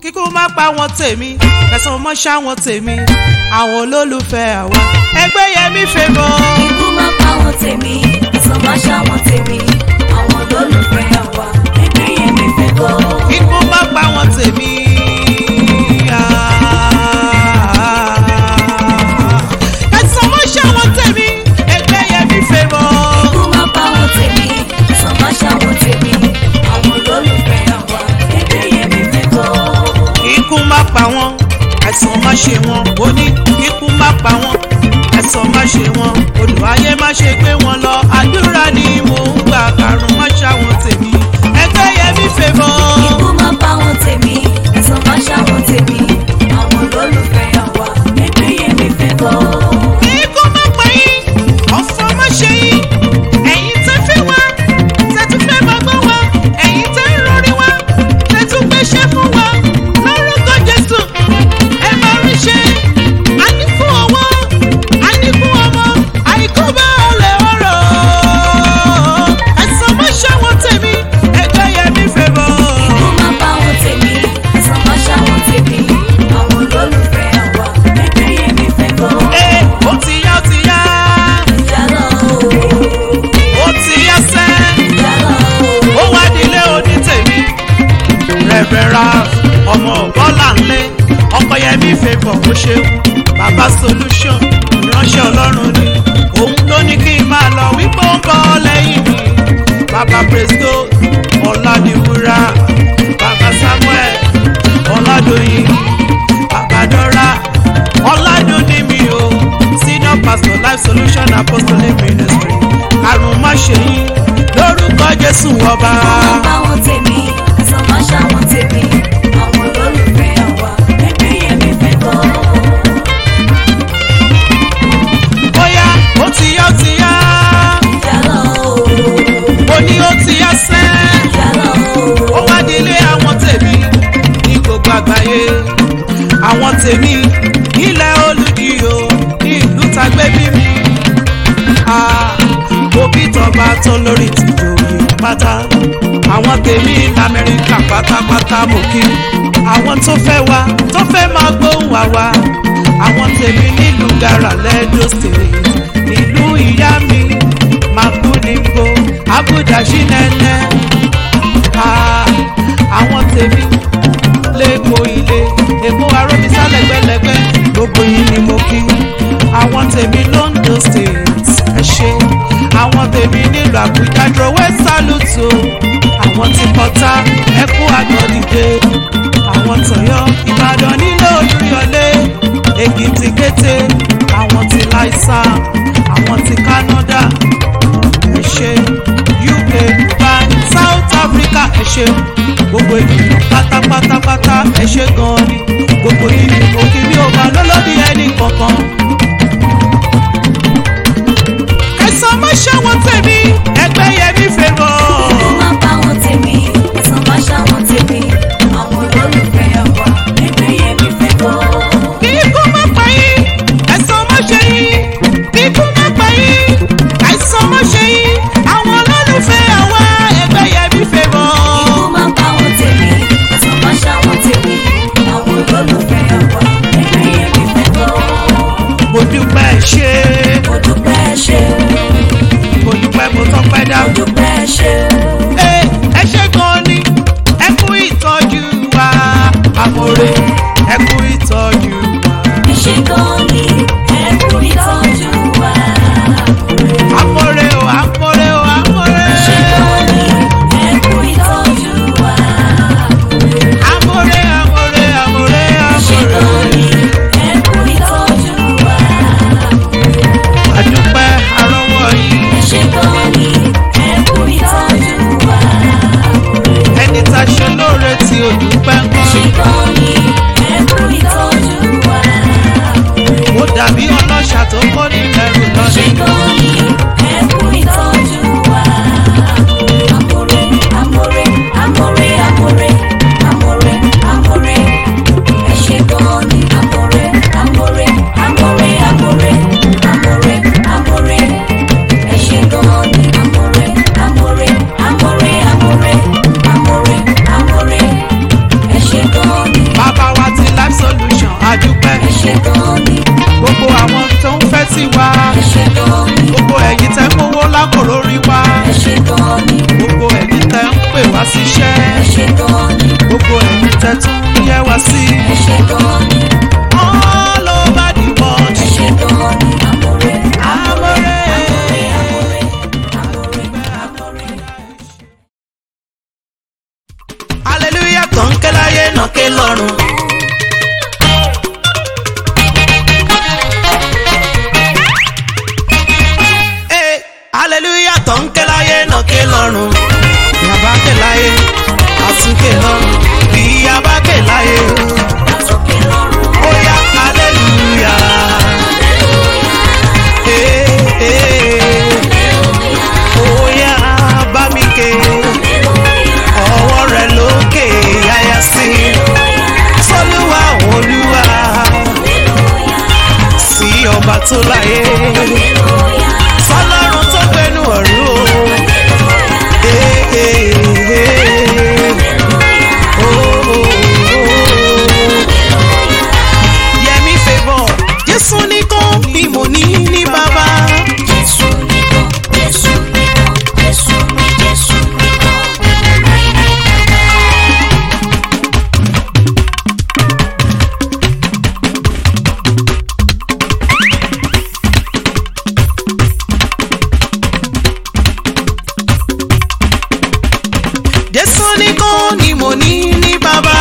kíkú má pa wọn tèmi ẹ̀san mọ́ ṣá wọn tèmi àwọn olólùfẹ́ àwa ẹgbẹ́ Yẹmí Favour. kíkú má pa wọn tèmi ẹ̀san mọ́ ṣá wọn tèmi àwọn olólùfẹ́ àwa ẹgbẹ́ Yẹmí Favour. kíkú má pa wọn tèmi. ẹ̀san mọ́ ṣá wọn tèmi ẹgbẹ́ Yẹmí Favour. kíkú má pa wọn tèmi ẹ̀san mọ́ ṣá wọn tèmi àwọn olólùfẹ́ àwa ẹgbẹ́ Yẹmí Favour. kíkú má pa wọn ẹ̀san má ṣe wọn ó ní kíkú má pa wọn ẹ̀san má ṣe wọn olùwàyé má ṣe gbé wọn lọ àdúrà ni mò ń gbà karùn-ún má ṣá wọn tèmi ẹgbẹ́ Yẹmí Favour. kíkú má pa wọn tèmi ẹ̀san má ṣá wọn tèmi àwọn olólùfẹ́ àwa ẹgbẹ́ Yẹmí Favour. kíkú má pa yín ọ̀fọ̀ má ṣe yín ẹ̀yin tẹ́ fẹ́ wá tẹ́ tún fẹ́ máa gbọ́ wá ẹ̀yin tẹ́ ń rọrí wá tẹ́ tún gbéṣẹ́ fún wa lórúkọ Jésù ẹ máa rí ṣe a ní fún ọwọ́ a ní fún ọmọ àìkú bá ọlẹ̀ ọ̀rọ̀ ẹ̀san má ṣá wọn tèmi ẹgbẹ́ Yẹmí Favour. kíkú má pa wọn tèmi ẹ̀san má ṣá wọn tèmi àwọn olólùfẹ́ àwa ẹgbẹ́ Yẹmí Favour. ó ti yá ó ti yá ìjàlọ ó ti yá sẹ́ ìjàlọ ó wá nílé oní tèmi rẹ̀bẹ̀rà ọmọ bọ́lá ńlẹ̀ ọkọ Yẹmí Favour ó ṣeun bàbá solution ìránṣẹ́ ọlọ́run ni òun ló ní kí n máa lọ wípé ó ń bọ̀ lẹ́yìn mi bàbá Presto ọ̀làdìwúrà bàbá Samuel ọ̀làdòyìn bàbá Dọ́ra ọ̀làdùnní mi o senior pastor life solution apostolic ministry àrùn má ṣe yín lórúkọ Jésù ọba. má pa wọn tèmi ẹ̀san má ṣá wọn tèmi àwọn olólùfẹ́ àwa ẹgbẹ́ Yẹmí Favour. bóyá ó ti yá ó ti yá ìjàlọ ó ní ó ti yá sẹ́ ìjàlọ ó wá délé àwọn tèmi ní gbogbo àgbáyé àwọn tèmi nílẹ̀ olùdí o ní ìlú tagbé bí mi òbí tọba tó lórí tìjòyè pátá àwọn tèmi lamẹ́ríkà pátápátá mo kí àwọn tó fẹ́ wá tó fẹ́ máa gbóhùn wá wá àwọn tèmi nílùú gara lẹ́dọ̀ state ìlú ìyá mi makuningo abudashi nẹ́nẹ́ àwọn tèmi lẹ́kọ̀ọ́ ilé èkó arómisá lẹ́gbẹ́lẹ́gbẹ́ gbogbo yìí ni mo kí àwọn tèmi London state ẹ ṣé àwọn tèmi nílùú Àbújá drọwẹ́ sálùtò àwọn tí kọta ẹkú àgọ́dìde àwọn tọ̀yọ́ Ìbàdàn nílé Olúyọlé Èkìtì kété àwọn tí láìsá àwọn tí Canada ẹ ṣé UK Dubai South Africa ẹ ṣé gbogbo ènìyàn pátápátápátá ẹ ṣé gan ni gbogbo yìí ni mo kí ní ọba lọ́lọ́dí ẹnì kankan. ẹ̀san má ṣá wọn tèmi ẹgbẹ́ Yẹmí Favour. kíkú má pa wọn tèmi ẹ̀san má ṣá wọn tèmi àwọn olólùfẹ́ àwa ẹgbẹ́ Yẹmí Favour. kíkú má pa yín ẹ̀san má ṣe yín kíkú má pa yín ẹ̀san má ṣe yín àwọn olólùfẹ́ àwa ẹgbẹ́ Yẹmí Favour. kíkú má pa wọn tèmi ẹ̀san má ṣá wọn tèmi àwọn olólùfẹ́ àwa ẹgbẹ́ Yẹmí nàké lọ́run. Hallelujah tó ń ké láyé nàké lọ́run. Yàbá ké láyé àtúnké lọ́run. Ìyàbá ké láyé àtúnké lọ́run. ó yá hallelujah. Ó yá bá mi ké ọwọ́ rẹ̀ lókè yáyá sí. Sọ́lúwà Olúwa sí ọba tó láyé. Sọ́lọ́run tó gbénú ọ̀run o. Yẹmi favour Jésù nìkan ni mo ní ní bàbá. Jésù nìkan, Jésù nìkan, Jésù mi, Jésù nìkan. Jésù nìkan ni mo ní ní bàbá.